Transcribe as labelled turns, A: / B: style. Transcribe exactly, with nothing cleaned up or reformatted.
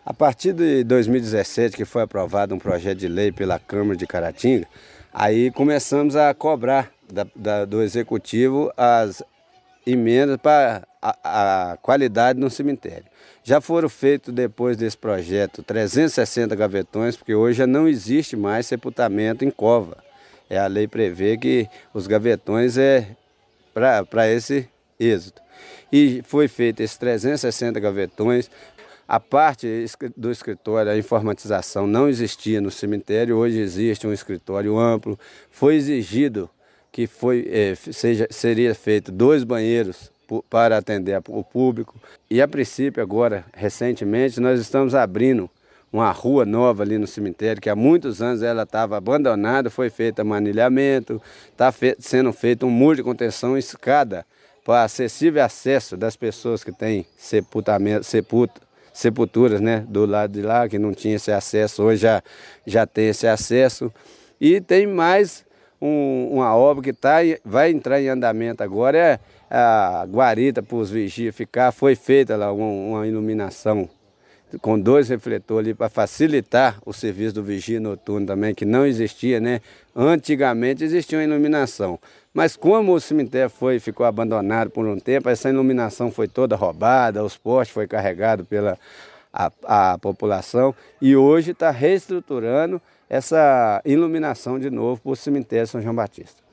A: A partir de dois mil e dezessete, que foi aprovado um projeto de lei pela Câmara de Caratinga, aí começamos a cobrar da, da, do Executivo as emendas para a, a qualidade no cemitério. Já foram feitos, depois desse projeto, trezentos e sessenta gavetões, porque hoje já não existe mais sepultamento em cova. É, a lei prevê que os gavetões é para esse êxito. E foi feito esses trezentos e sessenta gavetões. A parte do escritório, a informatização não existia no cemitério, hoje existe um escritório amplo. Foi exigido que foi, é, seja, seria feito dois banheiros para atender o público. E a princípio agora, recentemente, nós estamos abrindo uma rua nova ali no cemitério, que há muitos anos ela estava abandonada, foi feito manilhamento, está fe sendo feito um muro de contenção e escada para acessível acesso das pessoas que têm sepultamento, sepulta, sepulturas, né, do lado de lá, que não tinha esse acesso, hoje já, já tem esse acesso. E tem mais um, uma obra que tá, vai entrar em andamento agora, é a guarita para os vigias ficar, foi feita lá uma, uma iluminação com dois refletores ali para facilitar o serviço do vigia noturno também, que não existia, né? Antigamente existia uma iluminação, mas como o cemitério foi, ficou abandonado por um tempo, essa iluminação foi toda roubada, os postes foi carregado pela a, a população e hoje está reestruturando essa iluminação de novo para o cemitério São João Batista.